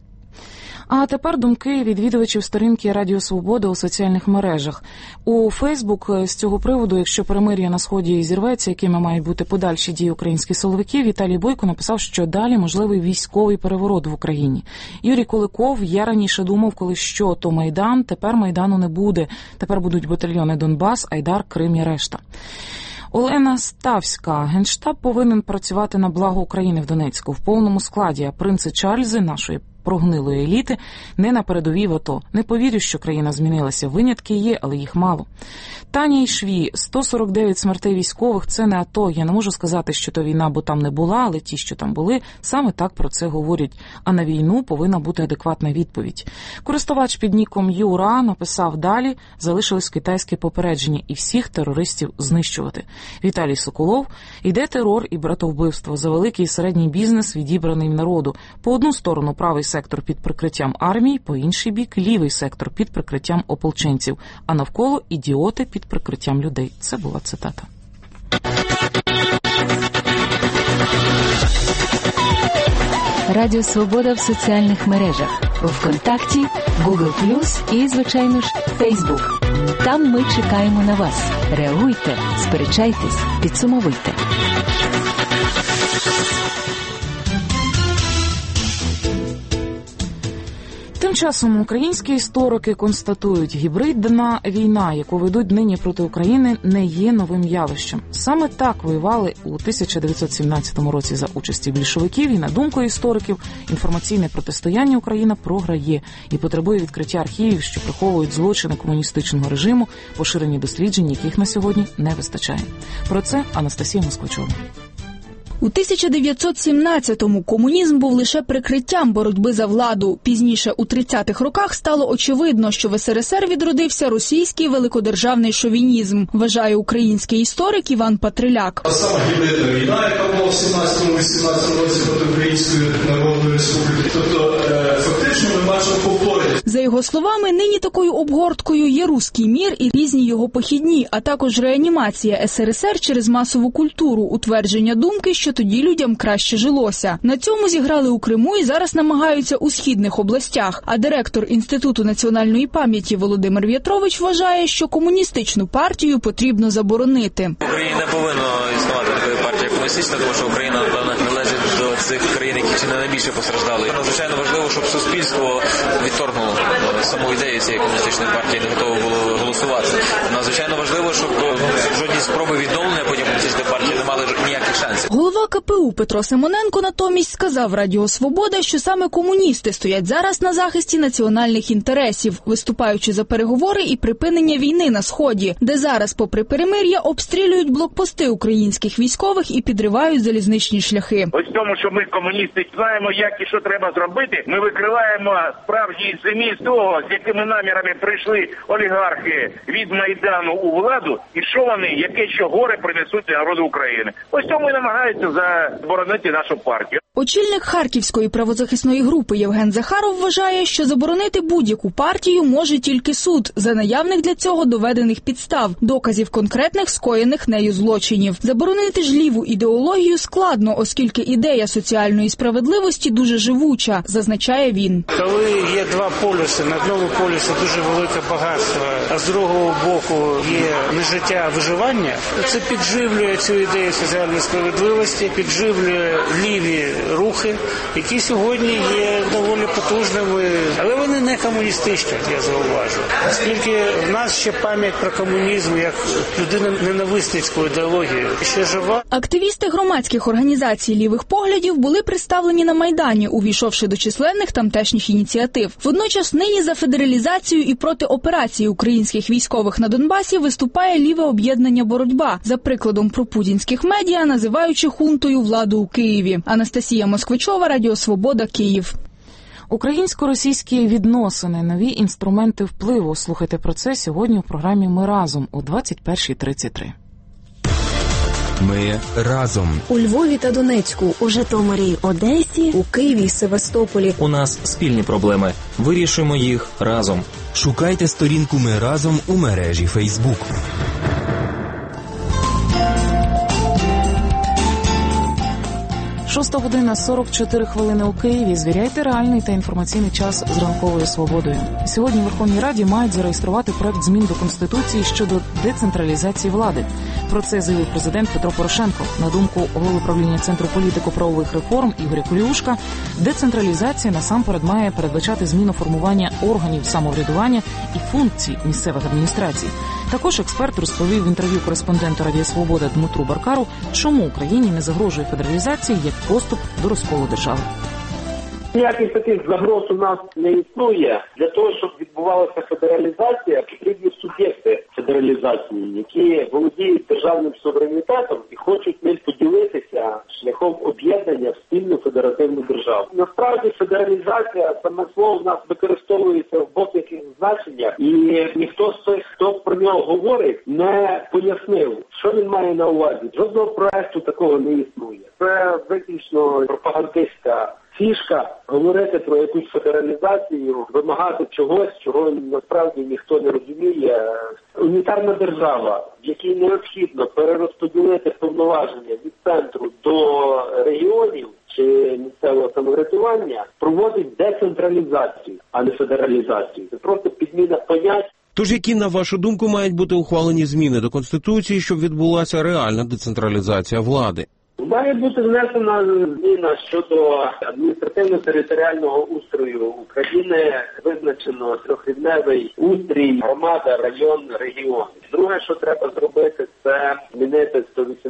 А тепер думки відвідувачів сторінки Радіо Свобода у соціальних мережах. У Фейсбук з цього приводу, якщо перемир'я на сході зірветься, якими мають бути подальші дії українських силовиків, Віталій Бойко написав, що далі можливий військовий переворот в Україні. Юрій Куликов: я раніше думав, коли що, то Майдан, тепер Майдану не буде. Тепер будуть батальйони Донбас, Айдар, Крим і решта. Олена Ставська: Генштаб повинен працювати на благо України в Донецьку в повному складі, а принци Чарльзи нашої прогнилої еліти не на передовій в АТО. Не повірю, що країна змінилася. Винятки є, але їх мало. Таня Ішві: 149 смертей військових – це не АТО. Я не можу сказати, що то війна, бо там не була, але ті, що там були, саме так про це говорять. А на війну повинна бути адекватна відповідь. Користувач під ніком Юра написав далі: залишилось китайське попередження і всіх терористів знищувати. Віталій Соколов: йде терор і братовбивство за великий і середній бізнес, відібраний народу. По одну сторону правий сектор під прикриттям армії, по інший бік лівий сектор під прикриттям ополченців, а навколо ідіоти під прикриттям людей. Це була цитата. Радіо Свобода в соціальних мережах. ВКонтакті, Google+, і, звичайно ж, Facebook. Там ми чекаємо на вас. Реагуйте, сперечайтесь, підсумовуйте. Тим часом українські історики констатують, гібридна війна, яку ведуть нині проти України, не є новим явищем. Саме так воювали у 1917 році за участі більшовиків, і, на думку істориків, інформаційне протистояння Україна програє і потребує відкриття архівів, що приховують злочини комуністичного режиму, поширені досліджень, яких на сьогодні не вистачає. Про це Анастасія Москвичова. У 1917-му комунізм був лише прикриттям боротьби за владу. Пізніше, у 30-х роках, стало очевидно, що в СРСР відродився російський великодержавний шовінізм, вважає український історик Іван Патриляк. Саме гібридна війна, яка була в 17-18 році проти Української Народної Республіки. Тобто, фактично, ми бачимо повторення. За його словами, нині такою обгорткою є руський мір і різні його похідні, а також реанімація СРСР через масову культуру, утвердження думки, що тоді людям краще жилося. На цьому зіграли у Криму і зараз намагаються у східних областях. А директор Інституту національної пам'яті Володимир В'ятрович вважає, що комуністичну партію потрібно заборонити. В Україні не повинно існувати такої партії комуністична, тому що Україна, напевно, належить до цих країн, які чи не найбільше постраждали. Надзвичайно важливо, щоб суспільство відторгнуло саму ідею цієї комуністичної партії, не готове було голосувати. Надзвичайно важливо, щоб жодні спроби відновлення потім комуністичної партії не мали ніяких шансів. Голова КПУ Петро Симоненко натомість сказав Радіо Свобода, що саме комуністи стоять зараз на захисті національних інтересів, виступаючи за переговори і припинення війни на Сході, де зараз, попри перемир'я, обстрілюють блокпости українських військових і підривають залізничні шляхи. Ось тому, що ми комуністи знаємо, як і що треба зробити, ми викриваємо справжній зміст того, з якими намірами прийшли олігархи від Майдану у владу, і що вони, яке що горе принесуть для народу України. Ось тому і намагаються заборонити нашу партію. Очільник Харківської правозахисної групи Євген Захаров вважає, що заборонити будь-яку партію може тільки суд за наявних для цього доведених підстав, доказів конкретних скоєних нею злочинів. Заборонити ж ліву ідеологію складно, оскільки ідея соціальної справедливості дуже живуча, зазначає він. Коли є два полюси, на одному полюсі дуже велике багатство, а з другого боку є нежиття, а виживання, це підживлює цю ідею соціальної справедливості, підживлює ліві рухи, які сьогодні є доволі потужними, але вони не комуністичні, я зауважу. Оскільки в нас ще пам'ять про комунізм як людиноненависницьку ідеологію ще жива. Активісти громадських організацій лівих поглядів були представлені на Майдані, увійшовши до численних тамтешніх ініціатив. Водночас нині за федералізацію і проти операції українських військових на Донбасі виступає ліве об'єднання «Боротьба», за прикладом пропутінських медіа, називаючи хунтою владу у Києві. Анастасія Москвичова, Радіо Свобода, Київ. Українсько-російські відносини, нові інструменти впливу. Слухайте про це сьогодні у програмі «Ми разом» о 21:33. Ми разом. У Львові та Донецьку, у Житомирі, Одесі, у Києві і Севастополі. У нас спільні проблеми. Вирішуємо їх разом. Шукайте сторінку «Ми разом» у мережі Facebook. 6:44 у Києві. Звіряйте реальний та інформаційний час з ранковою свободою. Сьогодні в Верховній Раді мають зареєструвати проект змін до Конституції щодо децентралізації влади. Про це заявив президент Петро Порошенко. На думку голови правління Центру політико-правових реформ Ігоря Куліушка, децентралізація насамперед має передбачати зміну формування органів самоврядування і функцій місцевих адміністрацій. Також експерт розповів в інтерв'ю кореспонденту Радіо Свобода Дмитру Баркару, чому Україні не загрожує федералізації як поступ до розколу держави. Ніяких таких загроз у нас не існує. Для того, щоб відбувалася федералізація, потрібні суб'єкти федералізації, які володіють державним суверенітетом і хочуть ним поділитися шляхом об'єднання в спільну федеративну державу. Насправді федералізація, саме слово в нас використовується в будь-яких значеннях, і ніхто з тих, хто про нього говорить, не пояснив, що він має на увазі. Жодного проекту такого не існує. Це виключно пропагандистська фішка говорити про якусь федералізацію, вимагати чогось, чого насправді ніхто не розуміє. Унітарна держава, в якій необхідно перерозподілити повноваження від центру до регіонів чи місцевого самоврядування, проводить децентралізацію, а не федералізацію. Це просто підміна понять. Тож які, на вашу думку, мають бути ухвалені зміни до Конституції, щоб відбулася реальна децентралізація влади? Має бути внесена зміна щодо адміністративно-територіального устрою України. Визначено трьохрівневий устрій, громада, район, регіон. Друге, що треба зробити, це змінити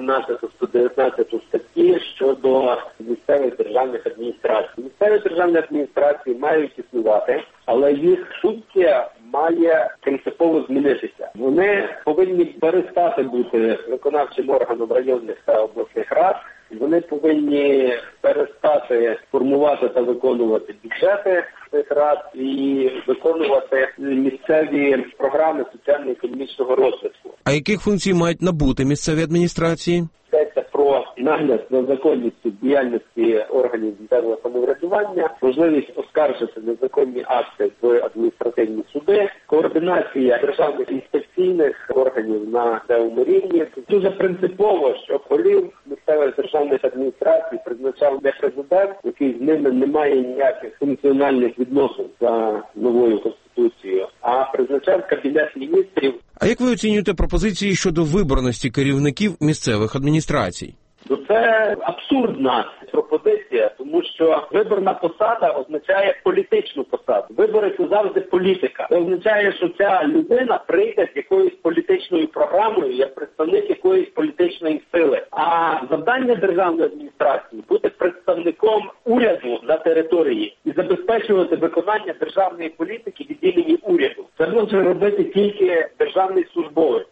118-119 статті щодо місцевих державних адміністрацій. Місцеві державні адміністрації мають існувати, але їх функція має принципово змінитися. Вони повинні перестати бути виконавчим органом районних та обласних рад, Вони повинні перестати формувати та виконувати бюджети цих рад і виконувати місцеві програми соціально-економічного розвитку. А яких функцій мають набути місцеві адміністрації? Йдеться про нагляд за законністю діяльності органів місцевого самоврядування, можливість оскаржити незаконні акти в адміністративні суди, координація державних інспекційних органів на місцевому рівні. Дуже принципово, що голів місцевих державних адміністрацій призначав не президент, який з ними не має ніяких функціональних відносин за новою конституцією, а призначав Кабінет міністрів. А як ви оцінюєте пропозиції щодо виборності керівників місцевих адміністрацій? Це абсурдна пропозиція, тому що виборна посада означає політичну посаду. Вибори – це завжди політика. Це означає, що ця людина прийде з якоюсь політичною програмою, як представник якоїсь політичної сили. А завдання державної адміністрації – бути представником уряду на території і забезпечувати виконання державної політики від імені уряду. Це може робити тільки державний службовець.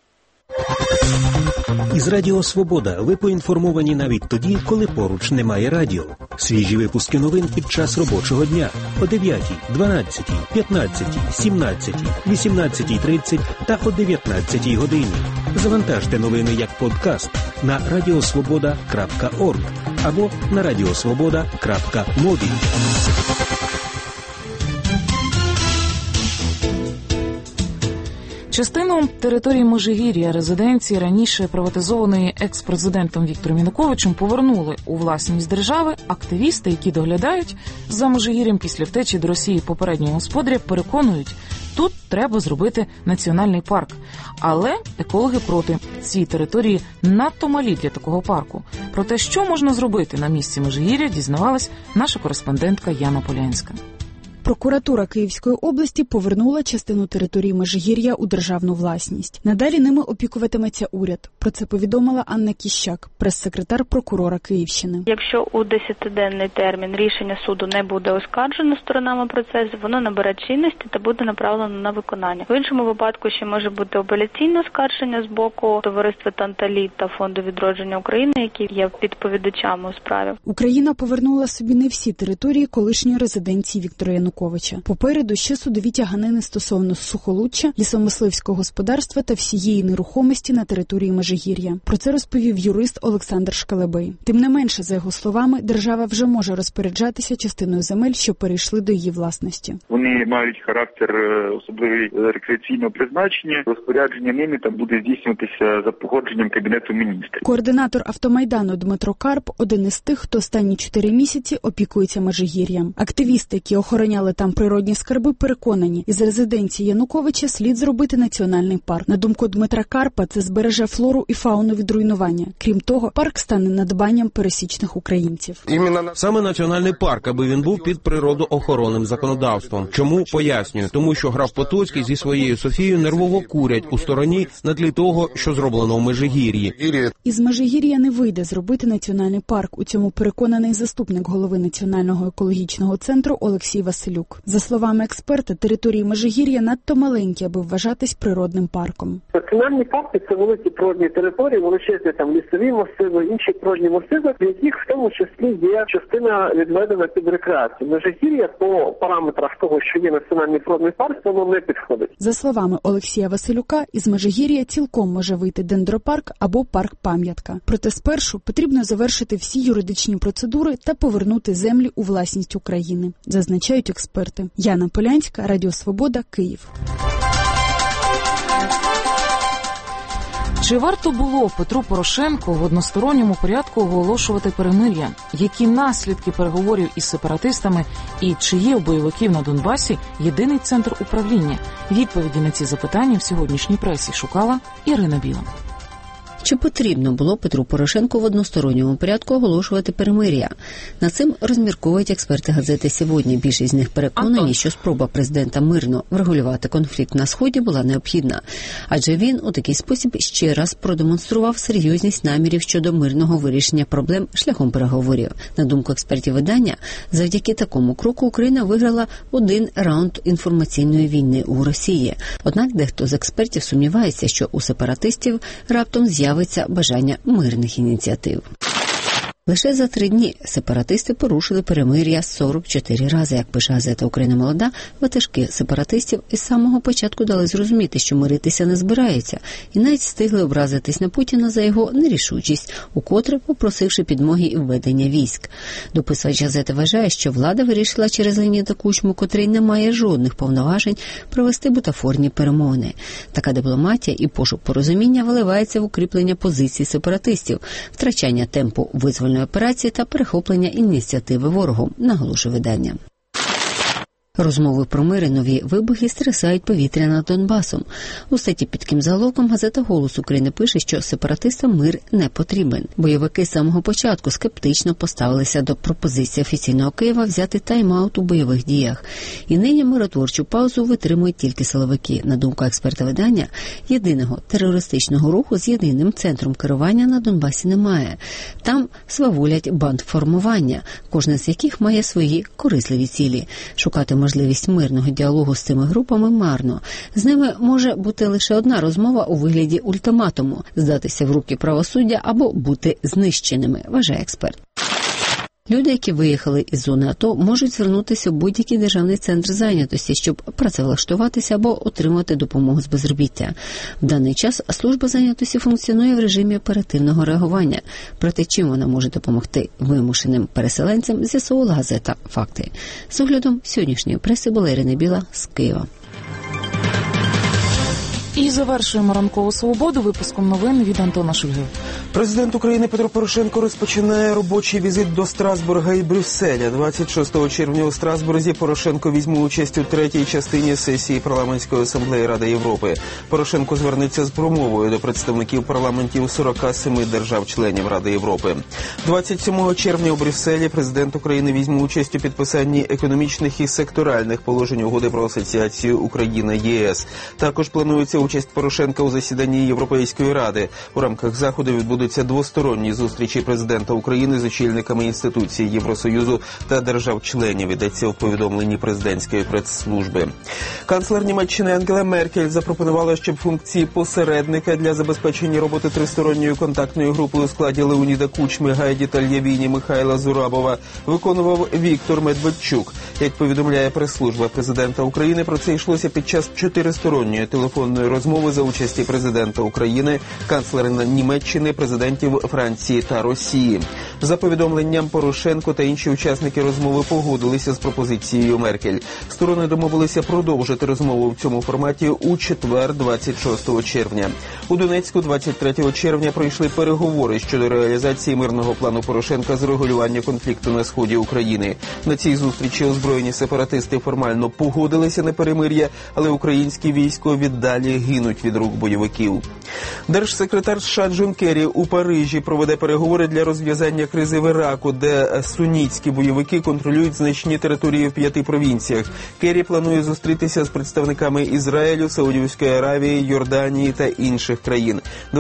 Із Радіо Свобода ви поінформовані навіть тоді, коли поруч немає радіо. Свіжі випуски новин під час робочого дня о 9, 12, 15, 17, 18:30 та о 19 годині. Завантажте новини як подкаст на radiosvoboda.org або на radiosvoboda.mobi. Частину території Межигір'я, резиденції раніше приватизованої екс-президентом Віктором Януковичем, повернули у власність держави. Активісти, які доглядають за Межигір'ям після втечі до Росії попереднього господаря, переконують, тут треба зробити національний парк. Але екологи проти. Ці території надто малі для такого парку. Про те, що можна зробити на місці Межигір'я, дізнавалась наша кореспондентка Яна Полянська. Прокуратура Київської області повернула частину території Межигір'я у державну власність. Надалі ними опікуватиметься уряд. Про це повідомила Анна Кіщак, прес-секретар прокурора Київщини. Якщо у 10-денний термін рішення суду не буде оскаржено сторонами процесу, воно набере чинності та буде направлено на виконання. В іншому випадку ще може бути апеляційне оскарження з боку товариства «Танталіт» та Фонду відродження України, які є підповідачами у справі. Україна повернула собі не всі території колишньої резиденції Віктора Януковича. Попереду ще судові тяганини стосовно Сухолуччя, лісомисливського господарства та всієї нерухомості на території Межигір'я. Про це розповів юрист Олександр Шкалебей. Тим не менше, за його словами, держава вже може розпоряджатися частиною земель, що перейшли до її власності. Вони мають характер особливий рекреаційного призначення. Розпорядження ними там буде здійснюватися за погодженням Кабінету міністрів. Координатор автомайдану Дмитро Карп – один із тих, хто останні 4 місяці опікується Межигір'ям. Активісти, які охороняли там природні скарби, переконані, із резиденції Януковича слід зробити національний парк. На думку Дмитра Карпа, це збереже флору і фауну від руйнування. Крім того, парк стане надбанням пересічних українців. Саме національний парк, аби він був під природоохоронним законодавством. Чому? Пояснюю. Тому що граф Потоцький зі своєю Софією нервово курять у стороні на тлі того, що зроблено в Межигір'ї. Із Межигір'я не вийде зробити національний парк. У цьому переконаний заступник голови Національного екологічного центру Олексій Василюк. За словами експерта, території Межигір'я надто маленькі, аби вважатись природним парком. Національні парки – це великі природні території, величезні там лісові масиви, інші природні масиви, в яких в тому числі є частина відведена під рекреацію. Межигір'я по параметрах того, що є національний природний парк, воно не підходить. За словами Олексія Василюка, із Межигір'я цілком може вийти дендропарк або парк-пам'ятка. Проте спершу потрібно завершити всі юридичні процедури та повернути землі у власність України, зазначають експерти. Яна Полянська, Радіо Свобода, Київ. Чи варто було Петру Порошенку в односторонньому порядку оголошувати перемир'я? Які наслідки переговорів із сепаратистами? І чи є у бойовиків на Донбасі єдиний центр управління? Відповіді на ці запитання в сьогоднішній пресі шукала Ірина Біла. Чи потрібно було Петру Порошенку в односторонньому порядку оголошувати перемир'я? Над цим розмірковують експерти газети «Сьогодні». Більшість з них переконані, що спроба президента мирно врегулювати конфлікт на Сході була необхідна. Адже він у такий спосіб ще раз продемонстрував серйозність намірів щодо мирного вирішення проблем шляхом переговорів. На думку експертів видання, завдяки такому кроку Україна виграла один раунд інформаційної війни у Росії. Однак дехто з експертів сумнівається, що у сепаратистів раптом з'явиться бажання мирних ініціатив. Лише за 3 дні сепаратисти порушили перемир'я 44 рази. Як пише газета «Україна молода», ватажки сепаратистів із самого початку дали зрозуміти, що миритися не збираються, і навіть встигли образитись на Путіна за його нерішучість, укотре попросивши підмоги і введення військ. Дописувач газети вважає, що влада вирішила через Леоніда Кучму, котрий не має жодних повноважень, провести бутафорні перемовини. Така дипломатія і пошук порозуміння виливається в укріплення позицій сепаратистів, втрачання темпу визвольної операції та перехоплення ініціативи ворогом, наголошує видання. Розмови про мир і нові вибухи стрясають повітря над Донбасом. У статті під таким заголовком газета «Голос України» пише, що сепаратистам мир не потрібен. Бойовики з самого початку скептично поставилися до пропозиції офіційного Києва взяти тайм-аут у бойових діях. І нині миротворчу паузу витримують тільки силовики. На думку експерта видання, єдиного терористичного руху з єдиним центром керування на Донбасі немає. Там сваволять бандформування, кожна з яких має свої корисливі цілі. Шукати можливість мирного діалогу з цими групами марно. З ними може бути лише одна розмова у вигляді ультиматуму – здатися в руки правосуддя або бути знищеними, вважає експерт. Люди, які виїхали із зони АТО, можуть звернутися в будь-який державний центр зайнятості, щоб працевлаштуватися або отримати допомогу з безробіття. В даний час служба зайнятості функціонує в режимі оперативного реагування. Проте чим вона може допомогти вимушеним переселенцям, з'ясовувала газета «Факти». З оглядом сьогоднішньої преси була Ірина Біла з Києва. І завершуємо ранкову свободу випуском новин від Антона Шульги. Президент України Петро Порошенко розпочинає робочий візит до Страсбурга і Брюсселя. 26 червня у Страсбурзі Порошенко візьме участь у 3-й частині сесії Парламентської асамблеї Ради Європи. Порошенко звернеться з промовою до представників парламентів 47 держав-членів Ради Європи. 27 червня у Брюсселі президент України візьме участь у підписанні економічних і секторальних положень угоди про асоціацію Україна-ЄС. Також планується участь Порошенка у засіданні Європейської Ради. У рамках заходу відбудуться двосторонні зустрічі президента України з очільниками інституцій Євросоюзу та держав-членів, йдеться у повідомленні президентської прес-служби. Канцлер Німеччини Ангела Меркель запропонувала, щоб функції посередника для забезпечення роботи тристоронньої контактної групи у складі Леоніда Кучми, Гайді Тальявіні, Михайла Зурабова виконував Віктор Медведчук. Як повідомляє прес-служба президента України, про це йшлося під час 4-сторонньої телефонної розмови за участі президента України, канцлера Німеччини, президентів Франції та Росії. За повідомленням, Порошенко та інші учасники розмови погодилися з пропозицією Меркель. Сторони домовилися продовжити розмову в цьому форматі у четвер, 26 червня. У Донецьку 23 червня пройшли переговори щодо реалізації мирного плану Порошенка з регулювання конфлікту на сході України. На цій зустрічі озброєні сепаратисти формально погодилися на перемир'я, але українські військові далі гинуть від рук бойовиків. Держсекретар США Джон Керрі у Парижі проведе переговори для розв'язання кризи в Іраку, де сунітські бойовики контролюють значні території в 5 провінціях. Керрі планує зустрітися з представниками Ізраїлю, Саудівської Аравії, Йорданії та інших країн.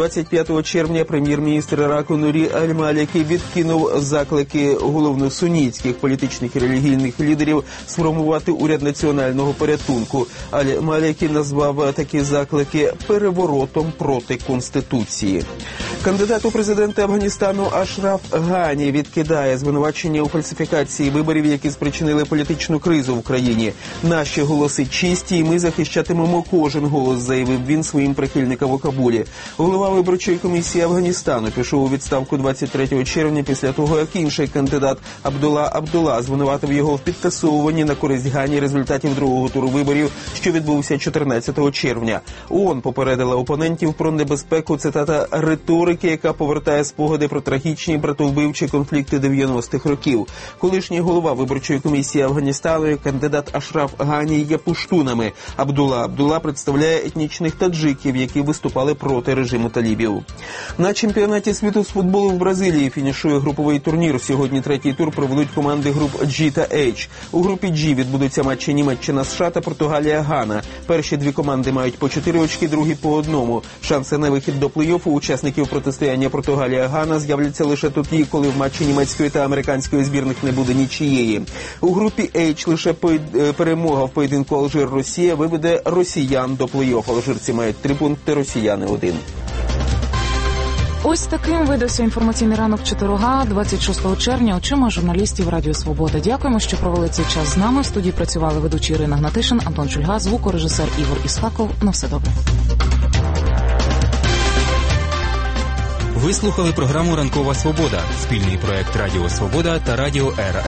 25 червня прем'єр-міністр Іраку Нурі Аль-Малікі відкинув заклики головно сунітських політичних і релігійних лідерів сформувати уряд національного порятунку. Аль-Малікі назвав такі заклики переворотом проти Конституції. Кандидат у президенти Афганістану Ашраф Гані відкидає звинувачення у фальсифікації виборів, які спричинили політичну кризу в країні. Наші голоси чисті, і ми захищатимемо кожен голос, заявив він своїм прихильникам у Кабулі. Голова виборчої комісії Афганістану пішов у відставку 23 червня після того, як інший кандидат Абдулла Абдулла звинуватив його в підтасовуванні на користь Гані результатів другого туру виборів, що відбувся 14 червня. ООН попередила опонентів про небезпеку, цитата, риторики, яка повертає спогади про трагічні братовбивчі конфлікти 90-х років. Колишній голова виборчої комісії Афганістану і кандидат Ашраф Гані є пуштунами. Абдулла Абдулла представляє етнічних таджиків, які виступали проти режиму талібів. На чемпіонаті світу з футболу в Бразилії фінішує груповий турнір. Сьогодні третій тур проведуть команди груп G та H. У групі G відбудуться матчі Німеччина-США та Португалія-Гана. Перші дві команди мають по 4 очки, другі по 1. Шанси на вихід до плей-оффу учасників протистояння Португалія-Гана з'являться лише тоді, коли в матчі німецької та американської збірних не буде нічиєї. У групі H лише перемога в поєдинку Алжир-Росія виведе росіян до плей-офф. Алжирці мають 3 пункти, росіяни – 1. Ось таким видався інформаційний ранок четверга, 26 червня, очима журналістів Радіо Свобода. Дякуємо, що провели цей час з нами. В студії працювали ведучі Ірина Гнатишин, Антон Чульга, звукорежисер Ігор Ісхаков. На все добре. Ви слухали програму «Ранкова Свобода» – спільний проект Радіо Свобода та Радіо Ера.